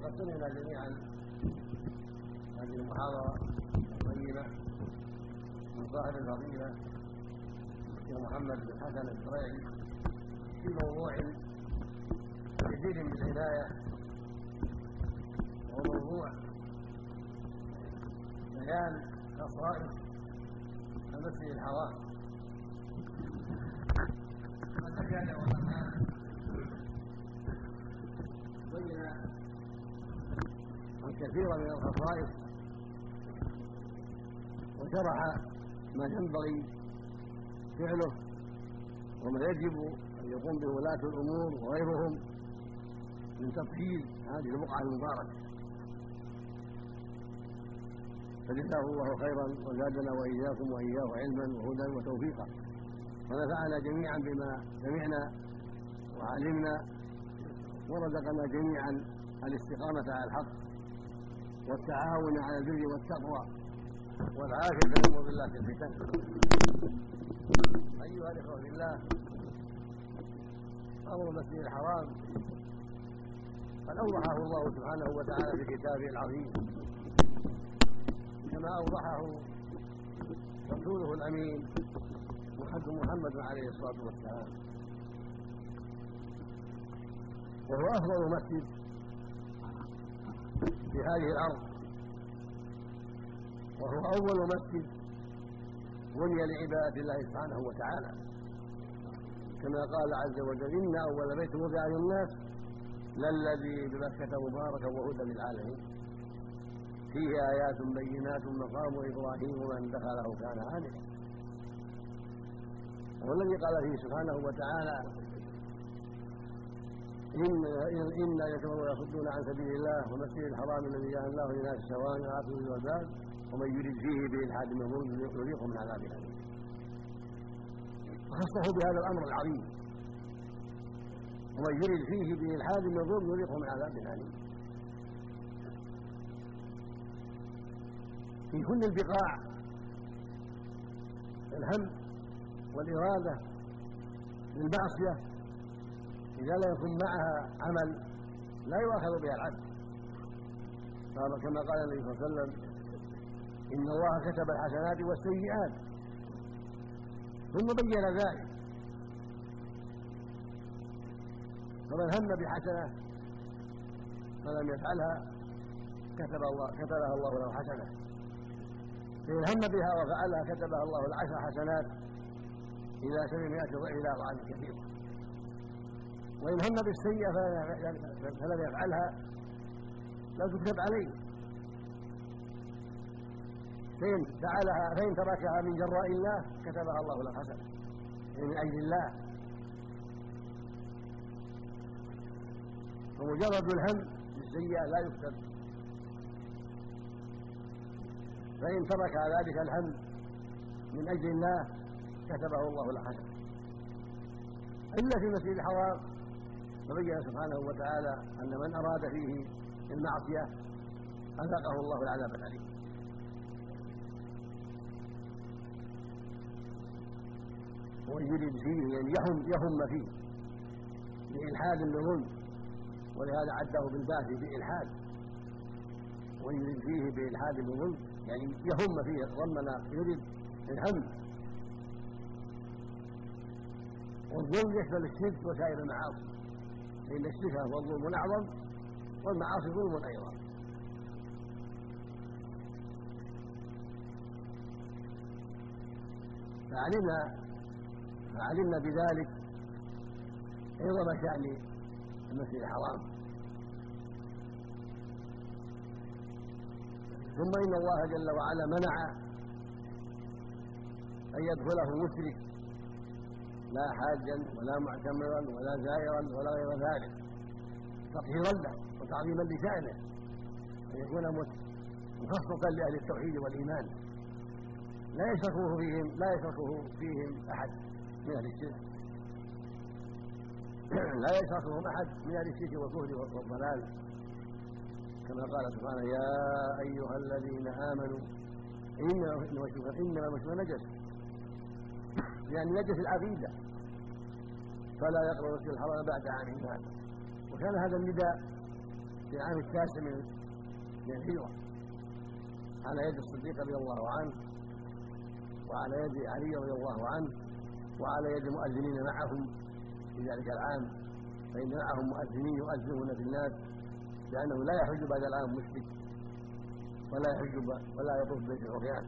وقد سمعنا جميعا هذه المحاضرة الطيبة من صاحب الفضيلة الشيخ محمد بن حسن الزريعي في موضوع كثير من العناية، وهو موضوع بيان خصائص المسجد الحرام. بين الكثير من الخصائص وشرح ما ينبغي فعله وما يجب أن يقوم به ولاة الأمور وغيرهم من تطهير هذه البقعة المباركة، فجزاه الله خيرا وزادنا وإياكم وإياه علما وهدى وتوفيقا، ونفعنا جميعا بما سمعنا وعلمنا، ورزقنا جميعا الاستقامة على الحق والتعاون على البر والتقوى والعافية من أمور الله في الفتن. أيها الإخوة في الله، أمر المسجد الحرام قد أوضحه الله سبحانه وتعالى في كتابه العظيم، كما أوضحه رسوله الأمين محمد عليه الصلاة والسلام، وهو أفضل مسجد في هذه الأرض، وهو أول مسجد بني لعبادة الله سبحانه وتعالى، كما قال عز وجل: إن أول بيت وضع للناس للذي بمكة مباركا وهدى للعالمين فيه آيات بينات مقام إبراهيم ومن دخله كان آمنا. والذي قال فيه سبحانه وتعالى: إن يكفروا يصدون عن سبيل الله والمسجد الحرام الذي جعل الله للناس سواء العاقل والباب ومن يرد فيه بإلحاد بظلم يذيقه من عذاب أليم. وخصه بهذا الأمر العظيم: ومن يرد فيه بإلحاد بظلم يذيقه من عذاب أليم. في كل البقاع الهم والإرادة للمعصية إذا لا يكون معها عمل لا يؤاخذ بها العبد، كما قال النبي صلى الله عليه وسلم: إن الله كتب الحسنات والسيئات ثم بين ذلك، فمن هم بحسنة فلم يفعلها كتبها الله له حسنة، فإن هم بها وفعلها كتبها الله العشر حسنات إلى 700 ضعف إلى أضعاف كثيرة. وإن هم بالسيئة فلم يفعلها لا تكتب عليه، فإن تركها من جراء الله كتبها الله له حسنة، من أجل الله. فمجرد الهم بالسيئة لا يكتب، فإن ترك ذلك الهم من أجل الله كتبه الله له حسنة. إلا في المسجد الحرام فبين سبحانه وتعالى أن من أراد فيه المعصية أذاقه الله العذاب الأليم. ويريد فيه يعني يهم فيه بإلحاد بظلم، ولهذا عده بالباء بإلحاد، ويريد فيه بإلحاد بظلم يعني يهم فيه، ضمن يريد الهم. والظلم يشمل الشرك وسائر المعاصي، فإن الشرك هو ظلم أعظم والمعاصي ظلم أيضا. فعلمنا بذلك عظم شأن المسجد الحرام. ثم إن الله جل وعلا منع أن يدخله مشرك، لا حاجا ولا معتمرا ولا زائرا ولا غير ذلك، تطهيرا له وتعظيما لشأنه، أن يكون مخصصا لأهل التوحيد والإيمان، لا يشركه فيهم أحد من أهل الشرك، لا يشركهم أحد من أهل الشرك والكفر والضلال، كما قال سبحانه: يا أيها الذين آمنوا إنما المشرك نجس، يعني نجس العقيدة، فلا يقربوا المسجد الحرام بعد عامهم هذا. وكان هذا النداء في العام 9 من الهجرة على يد الصديق رضي الله عنه، وعلى يد علي رضي الله عنه، وعلى يد مؤذنين معهم في ذلك العام، فإن معهم مؤذنين يؤذنون في الناس، لأنه لا يحج بعد العام مشرك ولا يطوف بيت العريان.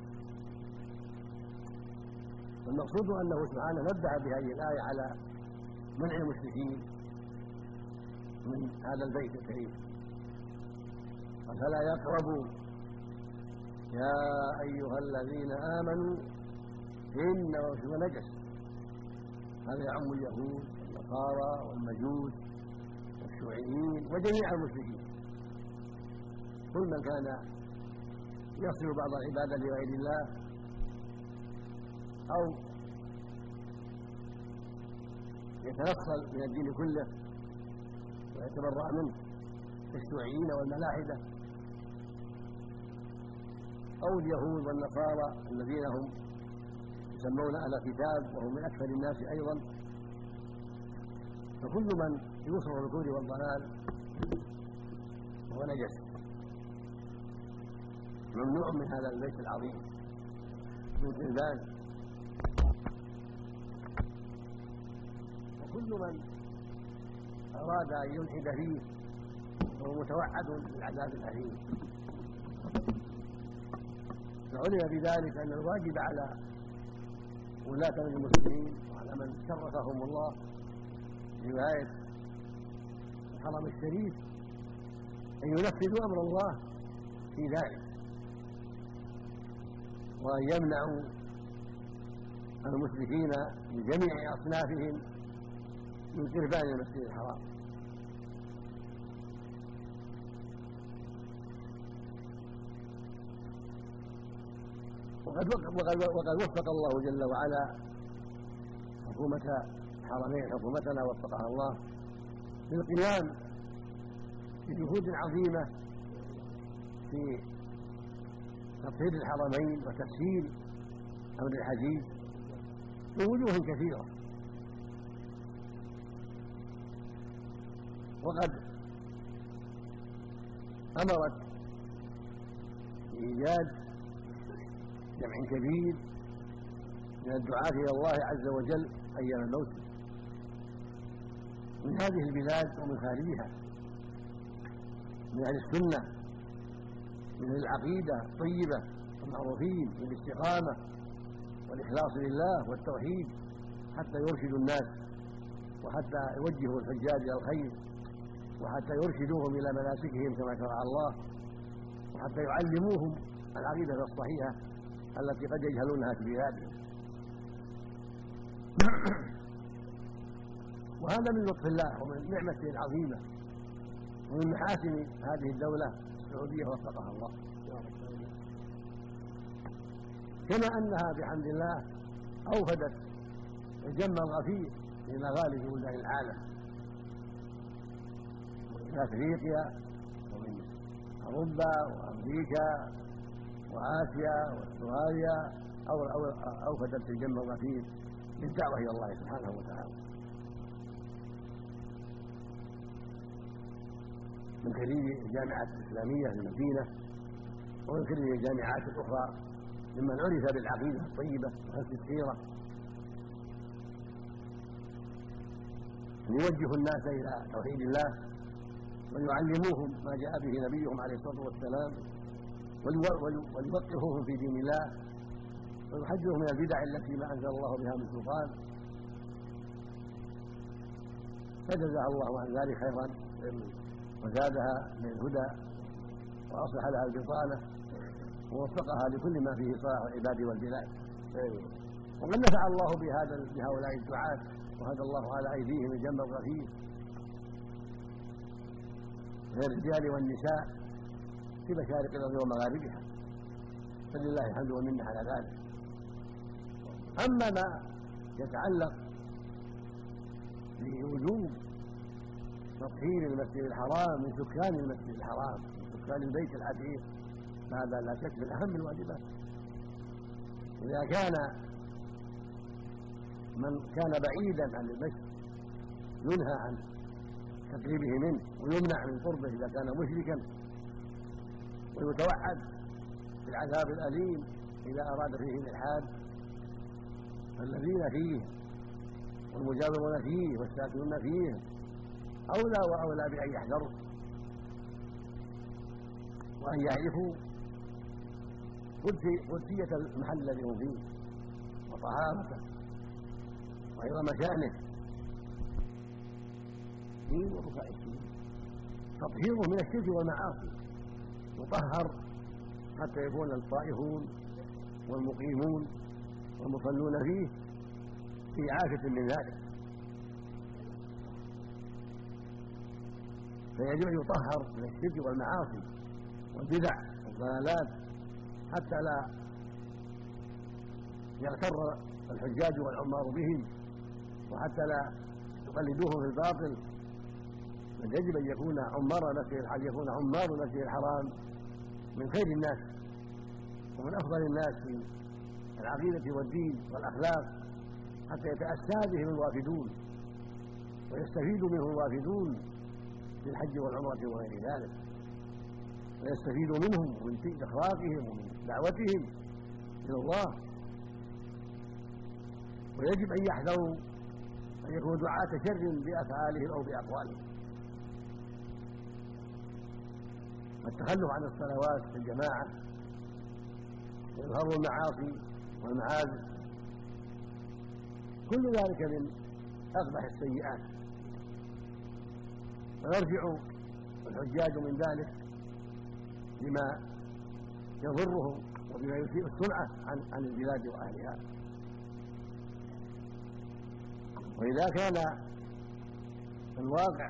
والمقصود أنه سبحانه نبه بهذه الآية على منع المشركين من هذا البيت الكريم، فلا يقربوا يا أيها الذين آمنوا إنما هو نجس. هذا يعم اليهود والنصارى والمجوس والشيوعيين وجميع المشركين، كل من كان يصل بعض العبادة لغير الله أو يتنصل من الدين كله ويتبرأ منه كالشيوعيين والملاحدة أو اليهود والنصارى الذين هم يسمون أهل الكتاب وهم من أكثر الناس أيضا. فكل من يوصف بالكفر والضلال هو نجس ممنوع من هذا البيت العظيم من الإنسان. وكل من أراد أن يلحد فيه فهو متوعد بالعذاب الأليم. فعلم بذلك أن الواجب على ولاة المسلمين وعلى من شرفهم الله برعاية الحرم الشريف أن ينفذوا أمر الله في ذلك، وأن يمنعوا المشركين من جميع أصنافهم من قربان المسجد الحرام. وقد وفق الله جل وعلا حكومة الحرمين، حكومتنا وفقها الله للقيام بجهود عظيمة في تطهير الحرمين وتسهيل أمر الحجيج من وجوه كثيرة. وقد أمرت بإيجاد جمع كبير من الدعاة إلى الله عز وجل أيام الموسم من هذه البلاد ومن خارجها، من أهل السنة من العقيدة الطيبة المعروفين بالاستقامة والإخلاص لله والتوحيد، حتى يرشدوا الناس وحتى يوجهوا الحجاج إلى الخير وحتى يرشدوهم إلى مناسكهم كما شرع الله، وحتى يعلموهم العقيدة الصحيحة التي قد يجهلونها في بلادهم. وهذا من لطف الله ومن نعمته العظيمة ومن محاسن هذه الدولة السعودية وفقها الله، كما أنها بحمد الله أوفدت الجم الغفير في مغالب بلدان العالم، من أفريقيا ومن أوروبا وأمريكا وآسيا واستراليا أوفدت الجم الغفير للدعوة إلى الله سبحانه وتعالى من خريج الجامعات الإسلامية في المدينة ومن خريج الجامعات الأخرى ممن عرف بالعقيدة الطيبة وحسن السيرة، ليوجهوا الناس إلى توحيد الله ويعلموهم ما جاء به نبيهم عليه الصلاة والسلام وليوقفوهم في دين الله ويحذرهم من البدع التي ما أنزل الله بها من سلطان. فجزاها الله عن ذلك خيرا وزادها من الهدى وأصلح لها البطانة ووفقها لكل ما فيه صلاح العباد والبلاد. وقد نفع الله بهؤلاء الدعاة وهدى الله على أيديهم الجنب الغفير من الرجال والنساء في مشارق الأرض ومغاربها، فلله الحمد والمنة على ذلك. أما ما يتعلق بوجوب تطهير المسجد الحرام من سكان المسجد الحرام من سكان البيت العتيق، هذا لا شك من أهم الواجبات. إذا كان من كان بعيدا عن المسجد ينهى عن تقريبه منه ويمنع من قربه إذا كان مشركا، ويتوعد بالعذاب الأليم إذا أراد فيه الإلحاد. فالذين فيه والمجاورون فيه والساكنون فيه أولى وأولى بأن يحذروا وأن يعرفوا قدسية المحل الذي هم فيه وطهارته وعظم شأنه ورفع السجود، تطهيره من الشرك والمعاصي، يطهر حتى يكون الطائفون والمقيمون والمصلون فيه في عافية من ذلك. فيجب أن يطهر من الشرك والمعاصي والبدع والضلالات حتى لا يغتر الحجاج والعمار بهم، وحتى لا يقلدوهم في الباطل، بل يجب أن يكون عمار مسجد الحرام من خير الناس ومن أفضل الناس في العقيدة والدين والأخلاق، حتى يتأسى بهم الوافدون ويستفيد منهم الوافدون في الحج والعمرة وغير ذلك، ويستفيد منهم ومن إخلاقهم ومن دعوتهم إلى الله. ويجب أن يحذروا أن يكونوا دعاة شر بأفعالهم أو بأقوالهم. والتخلف عن الصلوات في الجماعة وإظهار المعاصي والمعازف كل ذلك من أقبح السيئات، ويرجع الحجاج من ذلك بما يضرهم وبما يسيء السمعة عن البلاد وأهلها. وإذا كان الواقع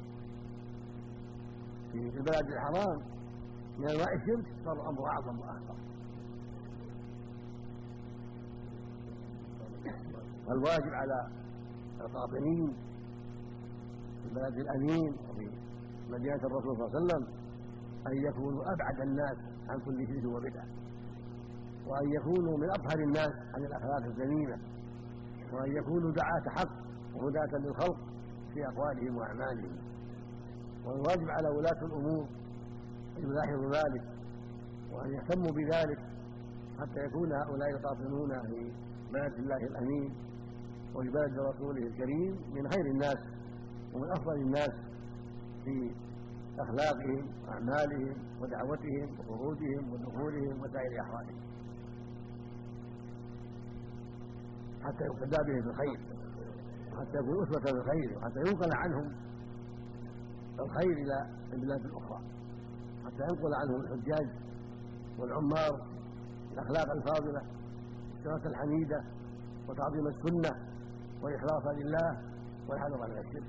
في البلاد الحرام من أنواع الشرك صار الأمر أعظم وأخطر. فالواجب على القاطنين في البلد الأمين وفي مدينة الرسول صلى الله عليه وسلم أن يكونوا أبعد الناس عن كل شرك وبدعة، وأن يكونوا من أطهر الناس عن الأخلاق الذميمة، وأن يكونوا دعاة حق وهداة للخلق في أقوالهم وأعمالهم. والواجب على ولاة الأمور أن يلاحظوا ذلك وأن يهتموا بذلك حتى يكون هؤلاء القاطنون في بلد الله الأمين وفي بلد رسوله الكريم من خير الناس ومن أفضل الناس في أخلاقهم وأعمالهم ودعوتهم وخروجهم ودخولهم وسائر أحوالهم، حتى يقتدى بهم في الخير وحتى يكون أسوة بالخير وحتى ينقل عنهم الخير إلى البلاد الأخرى، حتى ينقل عنهم الحجاج والعمار الأخلاق الفاضلة والصفات الحميدة وتعظيم السنة والإخلاص لله والحذر من الشرك.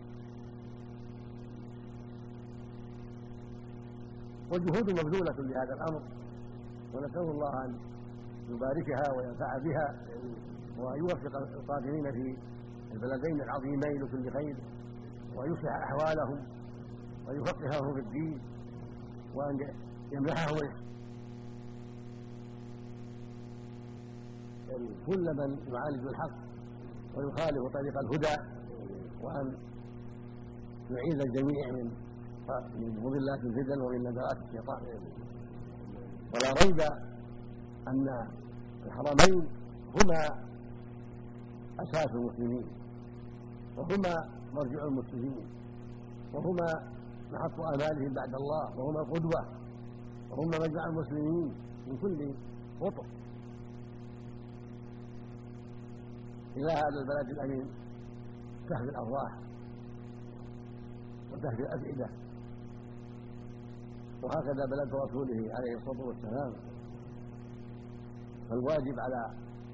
والجهود مبذولة لهذا الأمر، ونسأل الله أن يباركها وينفع بها وأن يوفق القادمين في البلدين العظيمين لكل خير، وأن يصلح أحوالهم وأن يفقههم في الدين، وأن يمنحهم كل من يعالج الحق ويخالف طريق الهدى، وأن يعيذ الجميع من مضلات الفتن ومن نزغات الشيطان. ولا ريب أن الحرمين هما أساس المسلمين وهما مرجع المسلمين وهما محط آمالهم بعد الله وهما القدوة وهما مرجع المسلمين من كل قطر إلى هذا البلد الأمين تهدي الأرواح وتهدي الأفئدة، وهكذا بلد رسوله عليه الصلاة والسلام. فالواجب على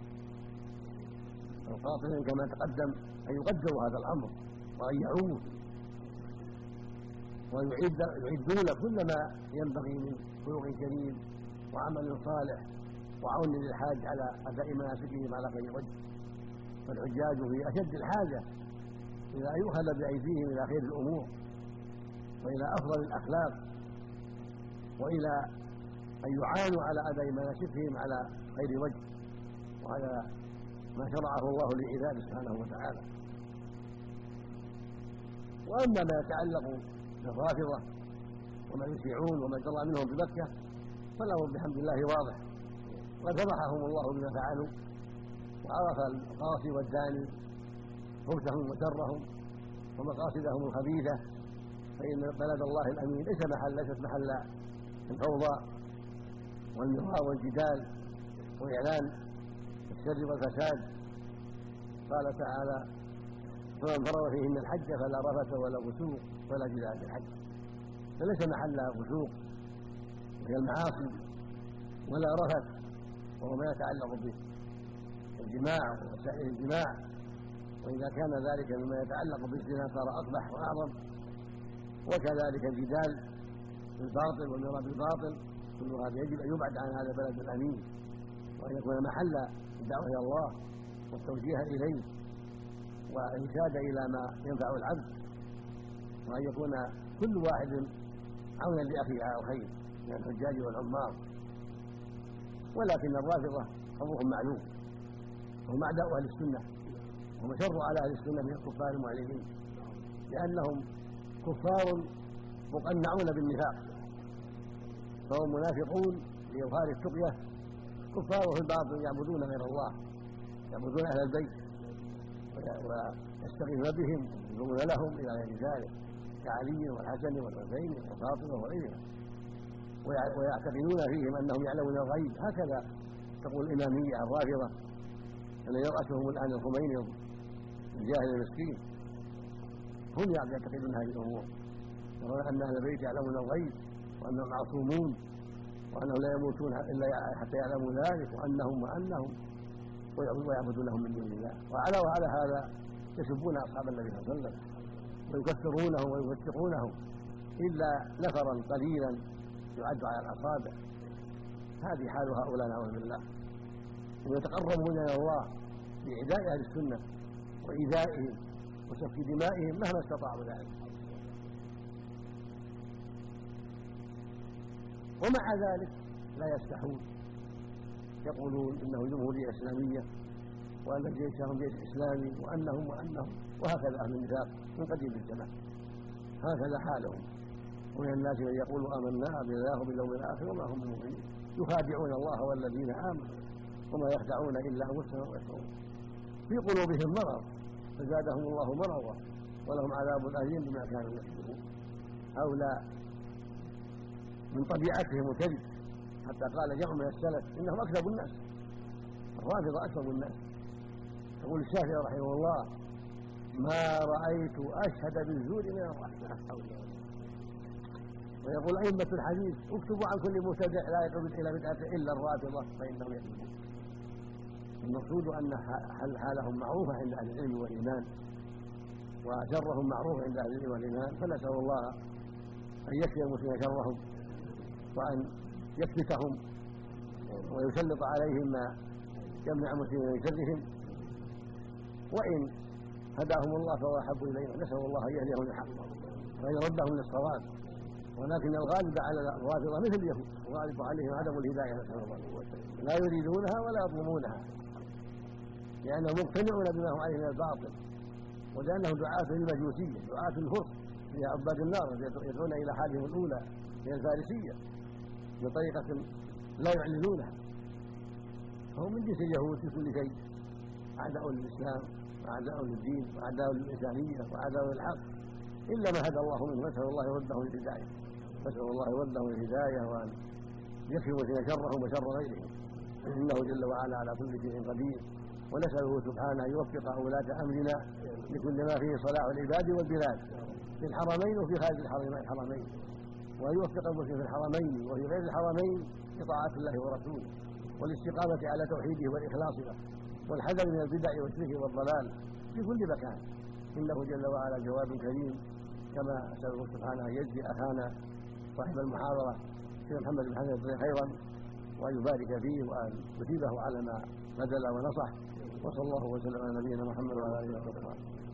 القاطنين كما تقدم أن يقدروا هذا الأمر وأن يعوه ويعدون له كل ما ينبغي من خلق كريم وعمل صالح وعون للحاج على أداء مناسكهم على خير وجه. فالحجاج في أشد الحاجة إلى أن يؤخذ بأيديهم إلى خير الأمور وإلى أفضل الأخلاق وإلى أن يعانوا على أداء مناسكهم على خير وجه وعلى ما شرعه الله لعباده سبحانه وتعالى. واما ما يتعلق بالرافضه وما يشيعون وما جرى منهم بمكه فالامر بحمد الله واضح، وقد فضحهم الله بما فعلوا وعرف القاصي والداني خبثهم وشرهم ومقاصدهم الخبيثه، فان بلد الله الامين ليست محل الفوضى والمراء والجدال واعلان الشر والفساد. قال تعالى: فمن فرض فيهن الحج فلا رفث ولا فسوق ولا جدال في الحج، فليس محلها فسوق وهي المعاصي ولا رفث وهو ما يتعلق بالجماع ووسائل الجماع، واذا كان ذلك مما يتعلق بالزنا صار اقبح واعظم، وكذلك الجدال بالباطل والمراء بالباطل، كل هذا يجب ان يبعد عن هذا البلد الامين، وان يكون محل الدعوه الى الله والتوجيه اليه والارشاد الى ما ينفع العبد، وان يكون كل واحد عونا لاخيه على الخير من الحجاج والعمار. ولكن الرافضه امرهم معلوم، هم اعداء اهل السنه، هم شر على اهل السنه من الكفار المعلنين، لانهم كفار مقنعون بالنفاق، فهم منافقون لإظهار التقية، كفار في الباطن يعبدون غير الله، يعبدون أهل البيت ويستغيثون بهم ويدعون لهم إلى غير ذلك كعلي والحسن والحسين وفاطمة وغيرها، ويعتقدون فيهم أنهم يعلمون الغيب. هكذا تقول الإمامية الرافضة أن يرأسهم الآن الخميني الجاهل المسكين، هم يعتقدون هذه الأمور، يرون أن أهل البيت يعلمون الغيب وأنهم معصومون وأنهم لا يموتون إلا حتى يعلموا ذلك، وأنهم ويعبدونهم من دون الله. وعلى هذا يسبون أصحاب النبي صلى الله عليه وسلم ويكفرونهم ويفتقونهم إلا نفرا قليلا يعد على الأصابع. هذه حال هؤلاء نعوذ بالله، ويتقربون إلى الله بإعداء أهل السنة وإيذائهم وسفك دمائهم مهما استطاعوا ذلك. ومع ذلك لا يستحون، يقولون انه جمهوريه اسلاميه وان جيشهم جيش اسلامي وانهم وهكذا اهل النفاق من قديم الزمان، هكذا حالهم. ومن الناس من يقول امنا بالله وباليوم الاخر وما هم بمؤمنين، يخادعون الله والذين امنوا وما يخدعون الا انفسهم ويشعرون، في قلوبهم مرض فزادهم الله مرضا ولهم عذاب اليم بما كانوا يكذبون. هؤلاء من طبيعتهم الكذب، حتى قال جمع من السلف انهم اكذب الناس، الرافضه اكذب الناس. يقول الشافعي رحمه الله: ما رايت اشهد بالزور من الرحمه. ويقول ائمه الحديث: اكتبوا عن كل مبتدع لا يدعو الى بدعه الا الرافضه فانهم يكذبون. المقصود ان حالهم معروفه عند اهل العلم والايمان، وشرهم معروف عند اهل العلم والايمان، فنسال الله ان يكفي المسلمين شرهم وأن يكبتهم ويسلط عليهم ما يمنع المسلمين من شرهم، وإن هداهم الله فهو أحب إلينا، نسأل الله أن يهديهم للحق وأن يردهم للصواب. ولكن الغالب على الرافضة مثل اليهود، الغالب عليهم عدم الهداية، نسأل الله لا يريدونها ولا يطلبونها، لأنهم مقتنعون بما هم عليه من الباطل، ولأنهم دعاة للمجوسية، دعاة الفرس هي عباد النار، يدعون إلى حالهم الأولى هي الفارسية بطريقة لا يعلنونها. فهم من جنس اليهود في كل شيء، أعداء للإسلام وأعداء للدين وأعداء للإنسانية وأعداء للحق، إلا ما هدى الله منه، نسأل الله يردهم للهداية، نسأل الله يردهم للهداية وأن يكفي المسلمين شرهم وشر غيرهم، إنه جل وعلا على كل شيء قدير. ونسأله سبحانه أن يوفق ولاة أمرنا لكل ما فيه صلاح العباد والبلاد في الحرمين وفي خارج الحرمين، وأن يوفق المسلمين في الحرمين وفي غير الحرمين لطاعة الله ورسوله والاستقامة على توحيده والإخلاص له، والحذر من البدع والشرك والضلال في كل مكان، إنه جل وعلا جواد كريم. كما أسأله سبحانه أن يجزي أخانا صاحب المحاضرة الشيخ محمد بن حسن خيرا، وأن يبارك فيه وأن يثيبه على ما بذل ونصح. وصلى الله وسلم على نبينا محمد وعلى آله وصحبه.